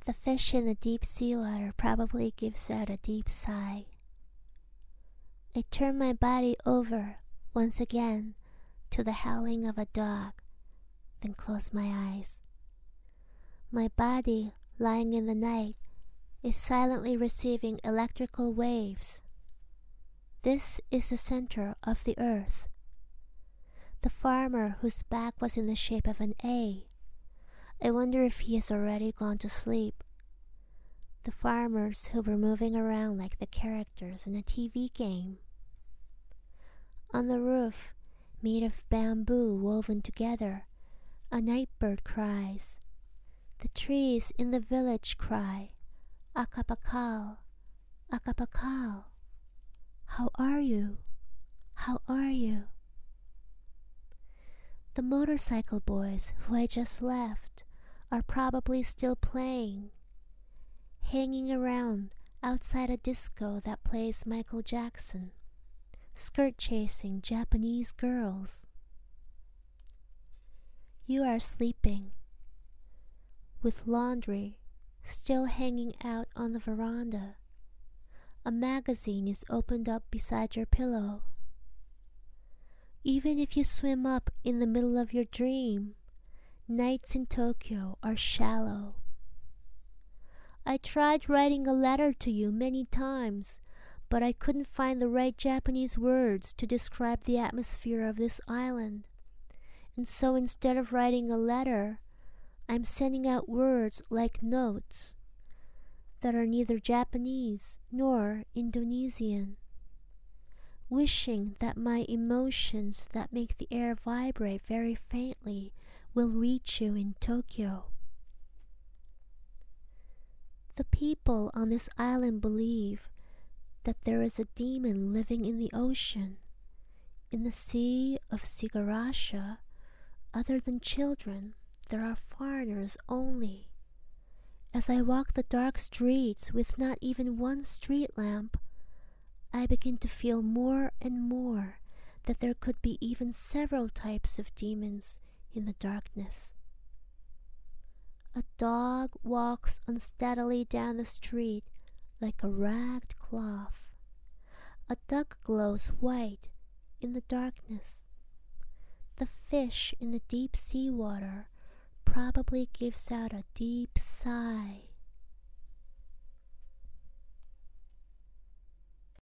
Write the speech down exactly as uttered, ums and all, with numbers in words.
The fish in the deep sea water probably gives out a deep sigh. I turn my body over once again to the howling of a dog, then close my eyes. My body, lying in the night, is silently receiving electrical waves. This is the center of the earth. The farmer whose back was in the shape of an A. I wonder if he has already gone to sleep. The farmers who were moving around like the characters in a T V game. On the roof, made of bamboo woven together, a night bird cries. The trees in the village cry, Akapakal, Akapakal. How are you? How are you? The motorcycle boys who I just left are probably still playing, hanging around outside a disco that plays Michael Jackson, skirt chasing Japanese girls. You are sleeping, with laundry still hanging out on the veranda. A magazine is opened up beside your pillow. Even if you swim up in the middle of your dream, nights in Tokyo are shallow. I tried writing a letter to you many times, but I couldn't find the right Japanese words to describe the atmosphere of this island. And so instead of writing a letter, I'm sending out words like notes that are neither Japanese nor Indonesian, wishing that my emotions that make the air vibrate very faintly will reach you in Tokyo. The people on this island believe that there is a demon living in the ocean. In the sea of Sigarasha, other than children, there are foreigners only. As I walk the dark streets with not even one street lamp, I begin to feel more and more that there could be even several types of demons in the darkness. A dog walks unsteadily down the street like a ragged cloth. A duck glows white in the darkness. The fish in the deep sea water probably gives out a deep sigh.